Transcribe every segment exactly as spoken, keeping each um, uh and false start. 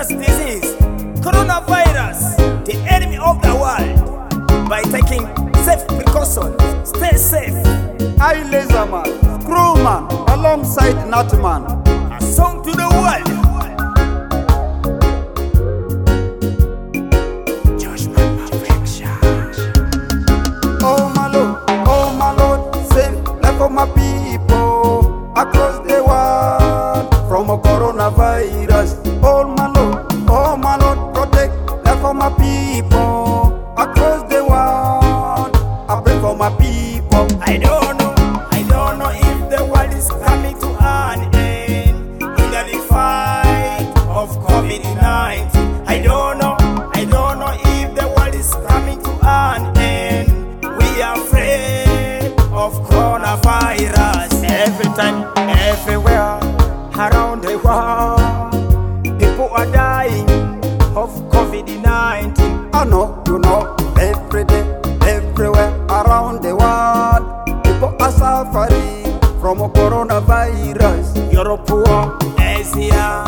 dangerous disease, coronavirus, the enemy of the world. By taking safe precautions, stay safe. I Laserman, Crewman, alongside Natman. A song to the world. Oh my Lord, oh my Lord, save life for my people across the world from a coronavirus. Oh my Lord, oh my Lord, protect life for my people across the world. I pray for my people. I don't know, I don't know if the world is coming to an end in the fight of COVID nineteen. I don't know, I don't know if the world is coming to an end. We are afraid of coronavirus. Every time, everywhere, around the world, people are dying of COVID nineteen. I know, you know, every day, everywhere around the world, people are suffering from a coronavirus. Europe, Asia,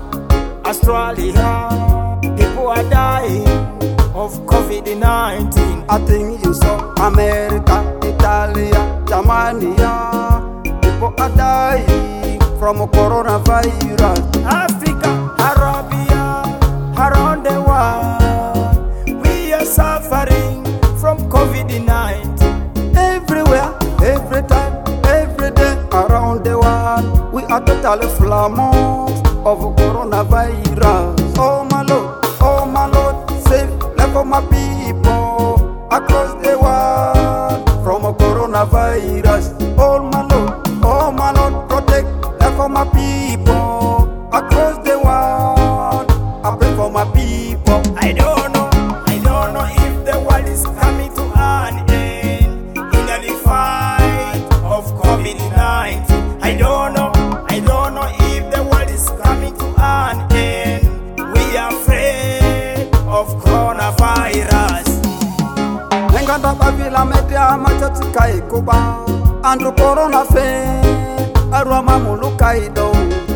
Australia, people are dying of COVID nineteen. I think you saw America, Italy, Germany, people are dying from a coronavirus. Africa, Arabia, around the world, we are suffering from COVID nineteen. Everywhere, every time, every day around the world, we are totally flammable of coronavirus. Oh my Lord, oh my Lord, save life for my people across the world from a coronavirus. Oh my Lord, oh my Lord, protect life for my people across the world. I pray for my people. I don't know, I don't know if the world is coming to an end in the fight of COVID nineteen. I don't know, I don't know if the world is coming to an end. We are afraid of coronavirus. Nganda bavila media machatika ikuba andro corona fe arwa mamuluka ido.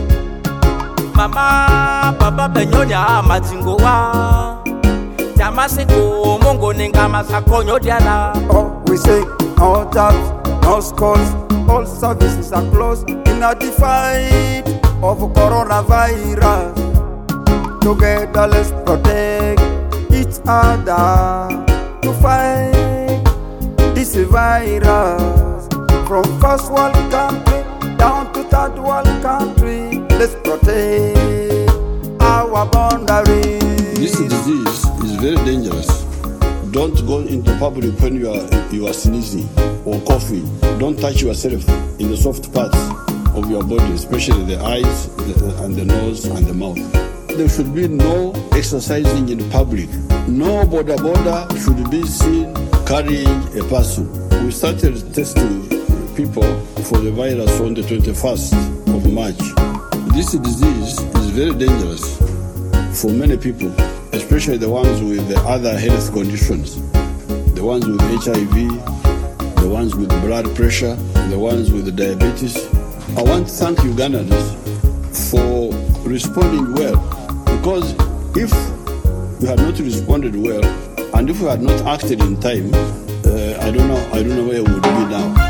Mama baba benyonya mazingo wa Jamasiko mongo nenga masakonyo diala. Oh, we say no jobs, no schools, all services are closed in a fight of coronavirus. Together let's protect each other to fight this virus. From first world country down to third world country, let's protect our boundaries. This disease is very dangerous. Don't go into public when you are you are sneezing or coughing. Don't touch yourself in the soft parts of your body, especially the eyes the, and the nose and the mouth. There should be no exercising in public. No border border should be seen carrying a person. We started testing people for the virus on the twenty-first of March. This disease is very dangerous for many people, especially the ones with the other health conditions, the ones with H I V, the ones with blood pressure, the ones with diabetes. I want to thank Ugandans for responding well, because if we had not responded well and if we had not acted in time, uh, I don't know, I don't know where we would be now.